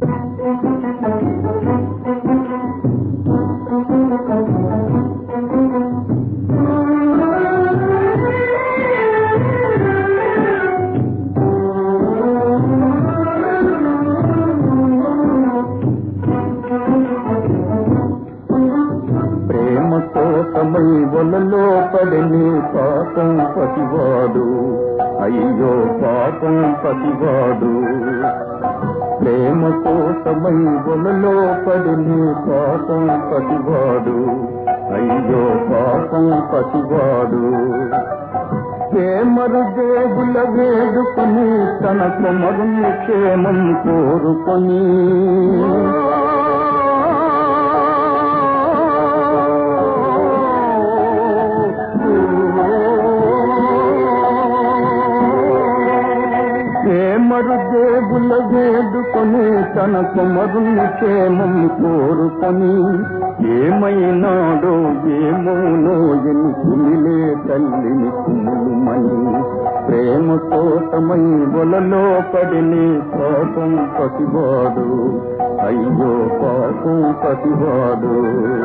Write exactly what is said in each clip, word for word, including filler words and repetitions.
కోసమై వలలో పడని పాపం పతివాడు, అయ్యో పాపం పతివాడు. ప్రేమ కోసమై వలలో పడని పాపం పతివాడు, అయ్యో పాపం పతివాడు. ప్రేమరు దేవుల వేడుకొని తన కుమరుని క్షేమం కోరుకొని ప్రేమరు దేవుల వేడుకొని తన కుమరుని క్షేమం కోరుకొని ఏమైనాడో ఏమోనో ఎని కుమిలే తల్లిని కుములుమని. ప్రేమ కోసమై వలలో పడిని పాపం పతివాడు, అయ్యో పాపం పతివాడు.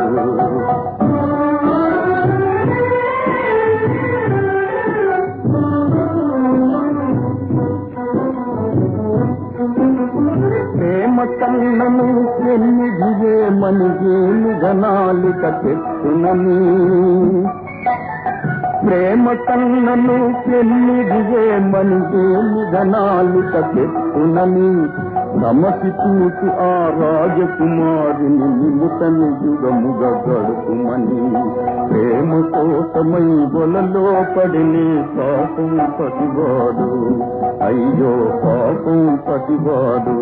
ప్రేమ కన్నను ఎన్నిదియే మనిగేమి గణాలిక పెట్టునని. ప్రేమ కన్నను ఎన్నిదియే మనిగేమి గణాలిక పెట్టునని. నమసి చూసి ఆ రాజకుమారిని నిలుతని యుగముగ గడుపుమని. ప్రేమ కోసమై వలలో పడిని పాపం పతివాడు, అయ్యో పాపం పతివాడు.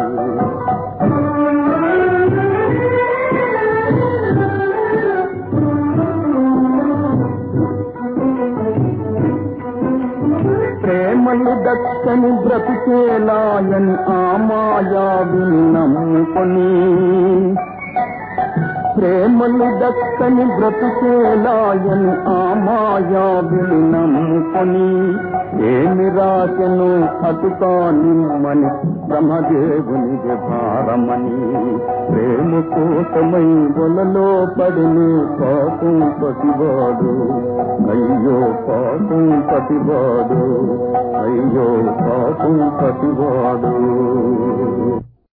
ప్రేమలు దక్కని బ్రతికేలాయని ఆ మాయావిని నమ్ముకొని. ప్రేమలు దక్కని బ్రతికేలాయని ఆ మాయావిని నమ్ముకొని. ఏమి రాజను అటుకా నిమ్మని బ్రహ్మదేవునిది భారమని. ప్రేమ కోసమై వలలో పడిని పాపం పతివాడు, అయ్యో పాపం పతివాడు, అయ్యో పాపం పతివాడు.